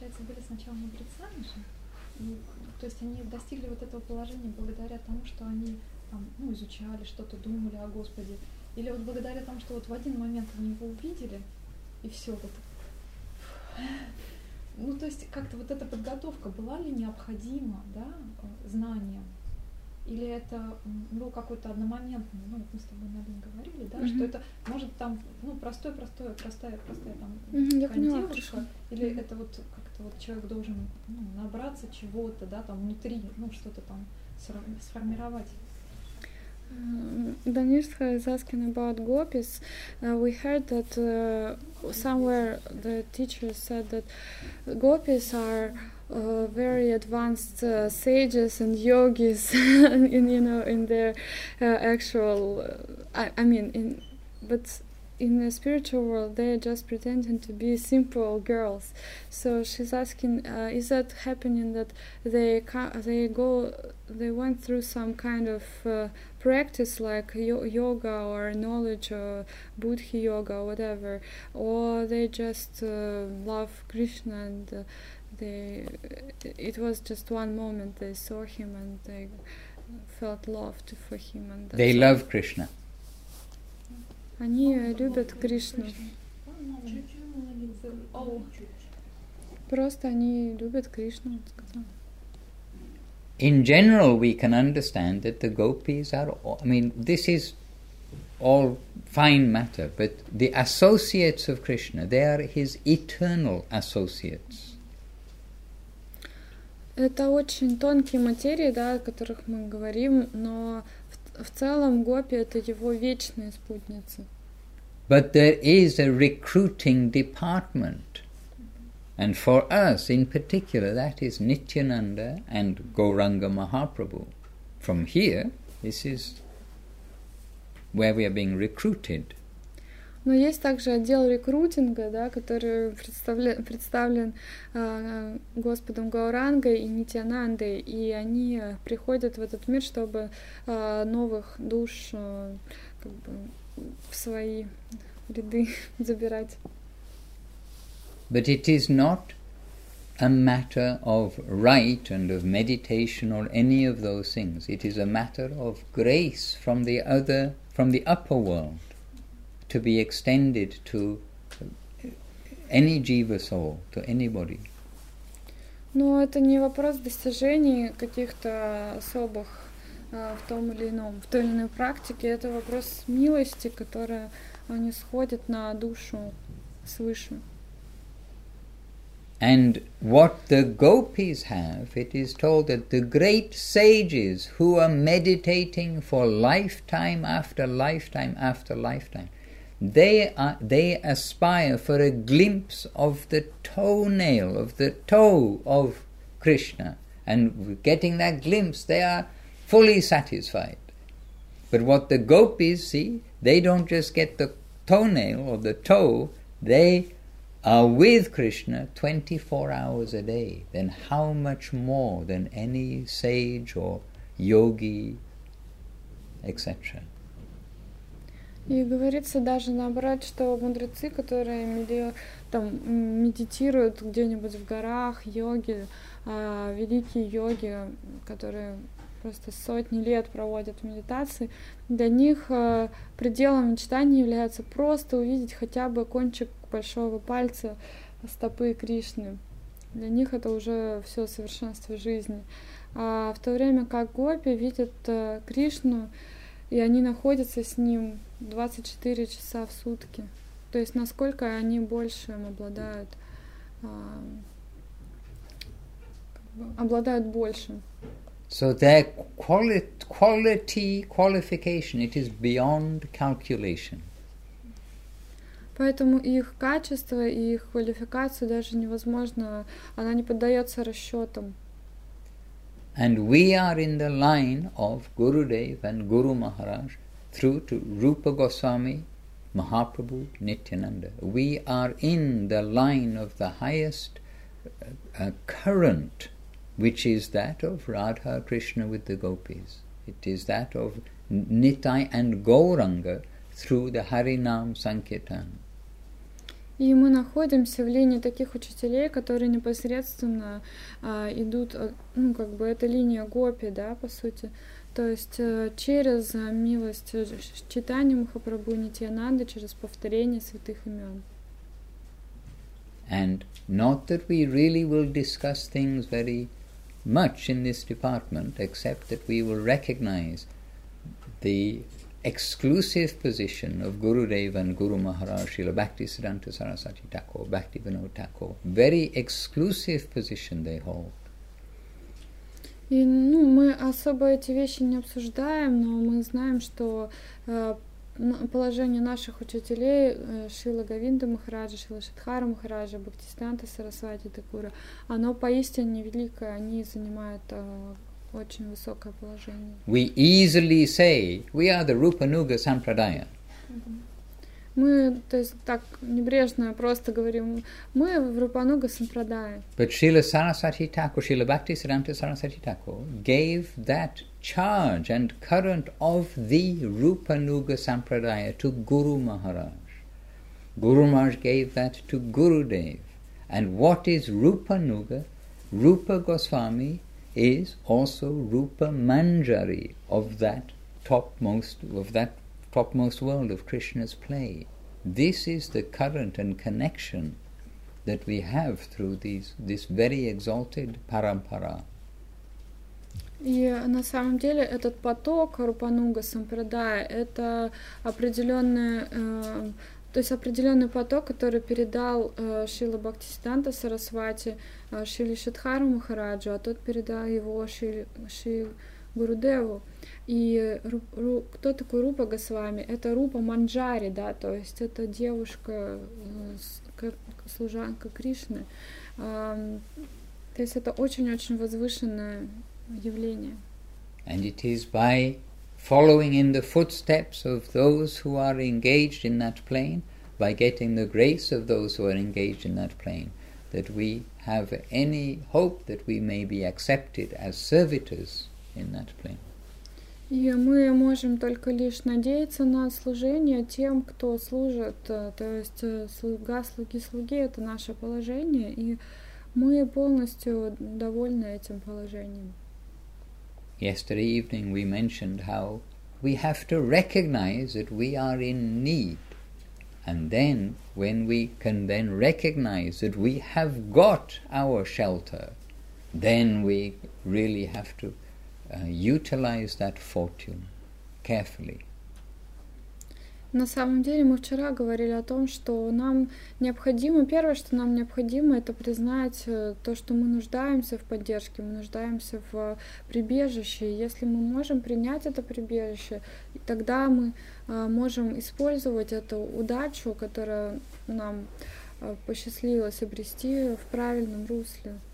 получается, были сначала мудрецами же, и, то есть они достигли вот этого положения благодаря тому, что они там, ну, изучали что-то, думали о Господе, или вот благодаря тому, что вот в один момент они его увидели, и все вот. Ну, то есть как-то вот эта подготовка была ли необходима, да, знаниям? Или это был какой-то одномоментный, ну, мы с тобой, Надя, говорили, да, что это может там, ну, простая там девушка, или это вот как-то вот человек должен, ну, набраться чего-то, да, там внутри, ну, что-то там сформировать. Danishka is asking about gopis. We heard that somewhere the teacher said that gopis are very advanced sages and yogis, in their actual. But in the spiritual world, they are just pretending to be simple girls. So she's asking, is that happening that they went through some kind of practice like yoga or knowledge or Buddha yoga or whatever, or they just love Krishna and it was just one moment they saw him and they felt loved for him. And they love Krishna. Они любят Кришну. Просто они любят Кришну, сказал. In general, we can understand that the gopis are, this is all fine matter, but the associates of Krishna, they are his eternal associates. Это очень тонкие материи, да, о которых мы говорим, но в целом гопи — это его вечные спутницы. But there is a recruiting department. And for us in particular, that is Nityananda and Gauranga Mahaprabhu. From here, this is where we are being recruited. Но есть также отдел рекрутинга, да, который представлен Господом Гаурангой и Нитьянандой, и они приходят в этот мир, чтобы новых душ в свои ряды забирать. But it is not a matter of rite and of meditation or any of those things. It is a matter of grace from the upper world, to be extended to any jiva soul, to anybody. Но это не вопрос достижений каких-то особых в той или иной практике. Это вопрос милости, которая не сходит на душу свыше. And what the gopis have, it is told that the great sages who are meditating for lifetime after lifetime after lifetime, they aspire for a glimpse of the toenail, of the toe of Krishna, and getting that glimpse they are fully satisfied. But what the gopis see, they don't just get the toenail or the toe, they are with Krishna 24 hours a day. Then how much more than any sage or yogi, etc. И говорится даже наоборот, что мудрецы, которые медитируют где-нибудь в горах, йоги, великие йоги, которые просто сотни лет проводят медитации, для них пределом мечтаний является просто увидеть хотя бы кончик большого пальца стопы Кришны. Для них это уже все совершенство жизни. А в то время как гопи видят Кришну, и они находятся с ним 24 часа в сутки. То есть насколько они больше обладают большим. So their qualification, it is beyond calculation. Поэтому их качество и их квалификацию даже невозможно, она не поддается расчетам. And we are in the line of Gurudev and Guru Maharaj through to Rupa Goswami, Mahaprabhu, Nityananda. We are in the line of the highest current, which is that of Radha Krishna with the gopis. It is that of Nitai and Gauranga through the Harinam Sankirtan. И мы находимся в линии таких учителей, которые непосредственно идут, ну, как бы это линия гопи, да, по сути. То есть через милость читания Махапрабху Нитьянанды, через повторение святых имен. And not that we really will discuss things very much in this department, except that we will recognize the exclusive position of Gurudev and Guru Maharaj, Srila Bhaktisiddhanta Saraswati Thakur, Bhaktivinoda Thakur. Very exclusive position they hold. И, ну, мы особо эти вещи не обсуждаем, но мы знаем, что положение наших учителей, Шрила Говинда Махараджа, Шрила Шидхара Махараджа, Бхактисиданта Сарасвати Такура, оно поистине великое, они занимают очень высокое положение. We easily say, we are the Rupanuga Sampradaya. Мы, то есть, так небрежно просто говорим, мы в Рупануга Сампрадая. But Srila Saraswati Thakur, Srila Bhaktisiddhanta Saraswati Thakur gave that charge and current of the Rupanuga Sampradaya to Guru Maharaj. Guru Maharaj gave that to Gurudev. And what is Rupanuga? Rupa Goswami is also Rupa Manjari of that topmost world of Krishna's play. This is the current and connection that we have through this very exalted parampara. И на самом деле этот поток Рупануга Сампрадая — это определенный поток, который передал Шрила Бхактисиданта Сарасвати Шриле Шидхару Махараджу, а тот передал его Шри Гурудеву. И кто такой Рупа Госвами? Это Рупа Манджари, да, то есть это девушка, служанка Кришны. То есть это очень-очень возвышенное явление. And it is by following in the footsteps of those who are engaged in that plane, by getting the grace of those who are engaged in that plane, that we have any hope that we may be accepted as servitors in that plane. И мы можем только лишь надеяться на служение тем, кто служит, то есть слуга, слуги — это наше положение, и мы полностью довольны этим положением. Yesterday evening we mentioned how we have to recognize that we are in need, and then when we can then recognize that we have got our shelter, then we really have to utilize that fortune carefully. На самом деле мы вчера говорили о том, что нам необходимо, первое, что нам необходимо, это признать то, что мы нуждаемся в поддержке, мы нуждаемся в прибежище. Если мы можем принять это прибежище, тогда мы можем использовать эту удачу, которая нам посчастливилось обрести, в правильном русле.